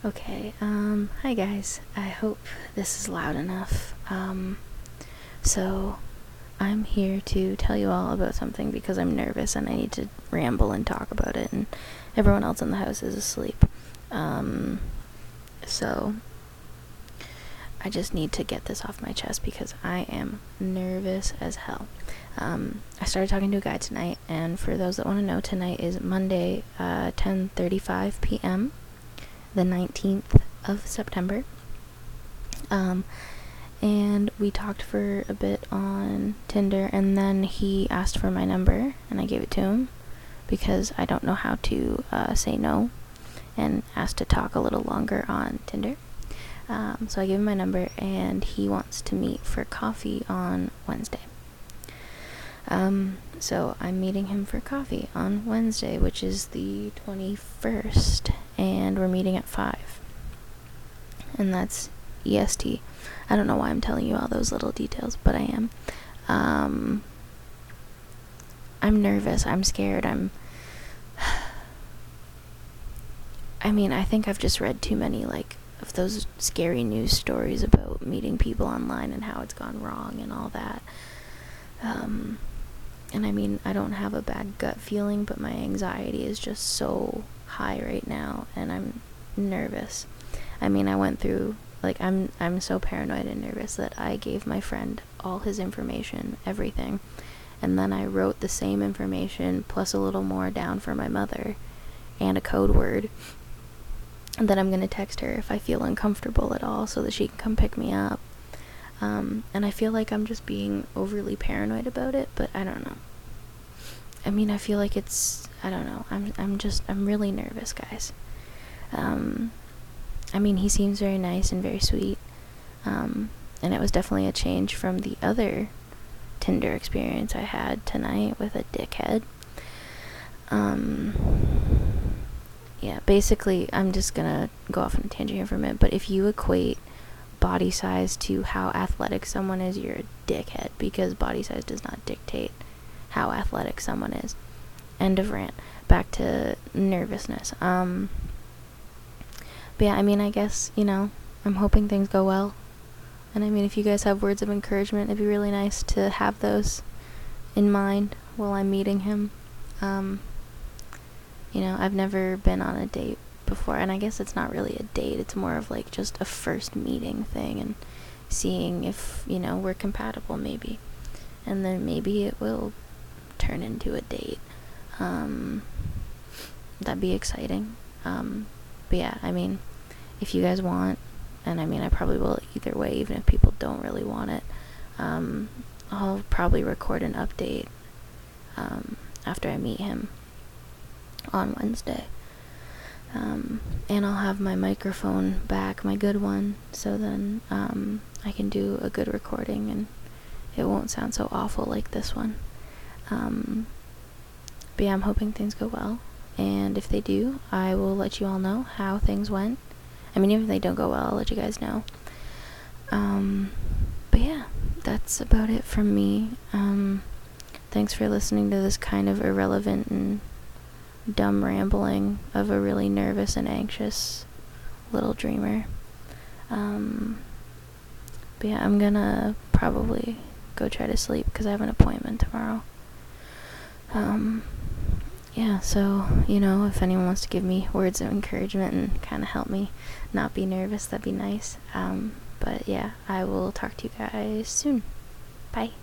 Okay, hi guys. I hope this is loud enough. So I'm here to tell you all about something because I'm nervous and I need to ramble and talk about it, and everyone else in the house is asleep. So I just need to get this off my chest because I am nervous as hell. I started talking to a guy tonight, and for those that want to know, tonight is Monday, 10:35 p.m., the 19th of September. And we talked for a bit on Tinder, and then he asked for my number, and I gave it to him because I don't know how to say no, and asked to talk a little longer on Tinder. So I gave him my number, and he wants to meet for coffee on Wednesday. So I'm meeting him for coffee on Wednesday, which is the 21st, and we're meeting at 5. And that's EST. I don't know why I'm telling you all those little details, but I am. I'm nervous. I'm scared. I think I've just read too many, of those scary news stories about meeting people online and how it's gone wrong and all that. And I don't have a bad gut feeling, but my anxiety is just so high right now, and I'm nervous. I went through, I'm so paranoid and nervous that I gave my friend all his information, everything, and then I wrote the same information plus a little more down for my mother and a code word, and then I'm gonna text her if I feel uncomfortable at all so that she can come pick me up. And I feel like I'm just being overly paranoid about it, but I don't know. I feel like I don't know. I'm really nervous, guys. He seems very nice and very sweet. And it was definitely a change from the other Tinder experience I had tonight with a dickhead. Yeah, basically, I'm just gonna go off on a tangent here for a minute, but if you equate body size to how athletic someone is, you're a dickhead, because body size does not dictate how athletic someone is. End of rant. Back to nervousness. But yeah, I guess, I'm hoping things go well. And if you guys have words of encouragement, it'd be really nice to have those in mind while I'm meeting him. I've never been on a date before, and I guess it's not really a date, it's more of just a first meeting thing and seeing if, we're compatible maybe. And then maybe it will turn into a date. That'd be exciting. But yeah, if you guys want, and I probably will either way, even if people don't really want it, I'll probably record an update after I meet him on Wednesday. And I'll have my microphone back, my good one, so then I can do a good recording and it won't sound so awful like this one. But yeah, I'm hoping things go well, and if they do, I will let you all know how things went. Even if they don't go well, I'll let you guys know. But yeah, that's about it from me. Thanks for listening to this kind of irrelevant and dumb rambling of a really nervous and anxious little dreamer. But yeah, I'm gonna probably go try to sleep because I have an appointment tomorrow. Yeah, so, if anyone wants to give me words of encouragement and kind of help me not be nervous, that'd be nice. But yeah, I will talk to you guys soon. Bye.